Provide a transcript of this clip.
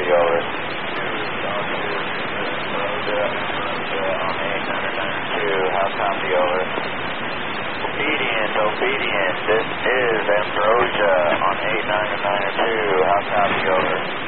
copy, over. Ambrosia on 8992, how copy, over. Obedient, this is Ambrosia on 8992, how copy, over.